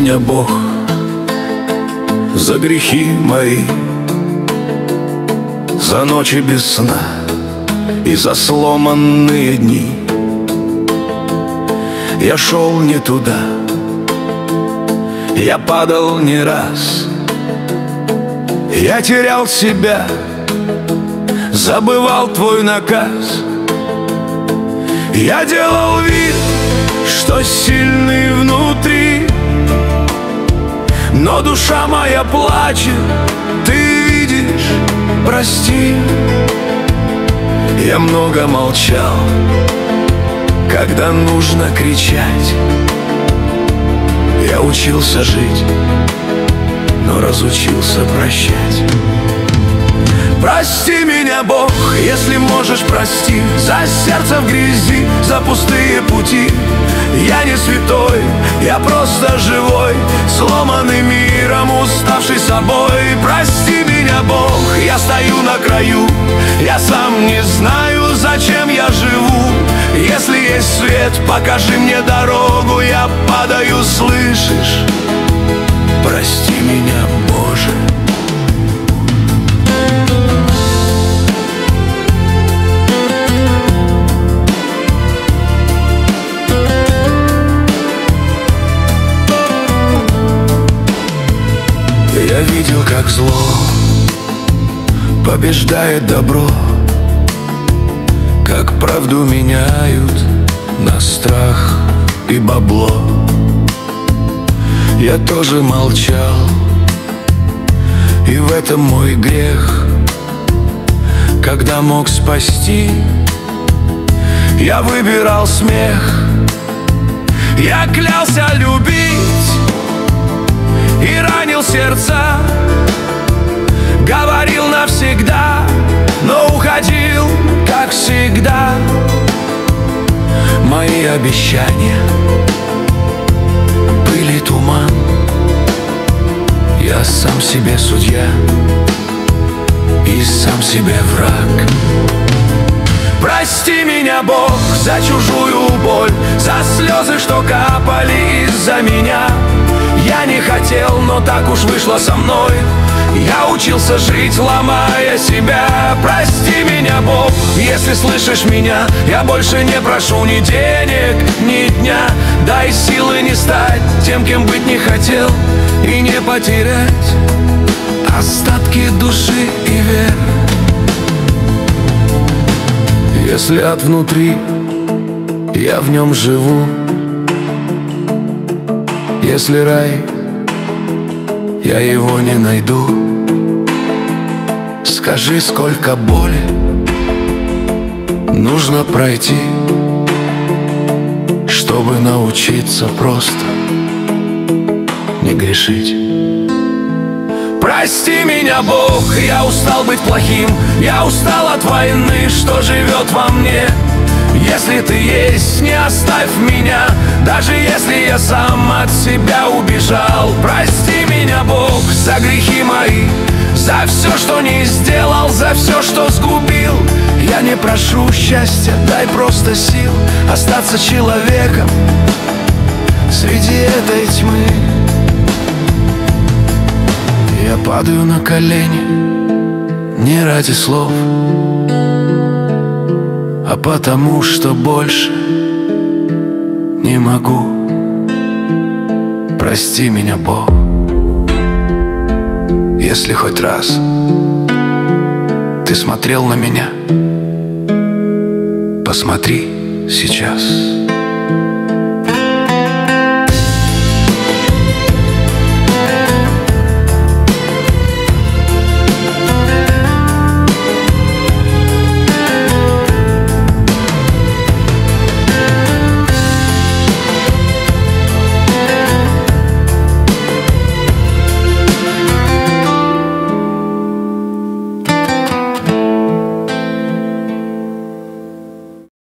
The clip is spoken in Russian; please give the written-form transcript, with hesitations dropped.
меня, Бог, за грехи мои, за ночи без сна и за сломанные дни. Я шел не туда, я падал не раз, я терял себя, забывал твой наказ. Я делал вид, что сильный внутри, но душа моя плачет, ты видишь, прости. Я много молчал, когда нужно кричать. Я учился жить, но разучился прощать. Прости меня, Бог, если можешь, прости, за сердце в грязи, за пустые пути. Я не святой, я просто живой, сломанный миром, уставший собой. Прости меня, Бог, я стою на краю, я сам не знаю, зачем я живу. Если есть свет, покажи мне дорогу, я падаю, слышишь? Прости меня, Боже. Я видел, как зло побеждает добро, как правду меняют на страх и бабло. Я тоже молчал, и в этом мой грех. Когда мог спасти, я выбирал смех. Я клялся любить и ранил сердца, говорил навсегда, но уходил, как всегда. Мои обещания были туман. Я сам себе судья и сам себе враг. Прости меня, Бог, за чужую боль, за слезы, что капали из-за меня. Я не хотел, но так уж вышло со мной. Я учился жить, ломая себя. Прости меня, Бог, если слышишь меня. Я больше не прошу ни денег, ни дня. Дай силы не стать тем, кем быть не хотел, и не потерять остатки души и веры. Если ад внутри, я в нем живу. Если рай, я его не найду. Скажи, сколько боли нужно пройти, чтобы научиться просто не грешить. Прости меня, Бог, я устал быть плохим, я устал от войны, что живет во мне. Если ты есть, не оставь меня, даже если я сам от себя убежал. Прости меня, Бог, за грехи мои, за все, что не сделал, за все, что сгубил. Я не прошу счастья, дай просто сил остаться человеком среди этой тьмы. Я падаю на колени не ради слов, а потому что больше не могу. Прости меня, Бог, если хоть раз ты смотрел на меня. Посмотри сейчас.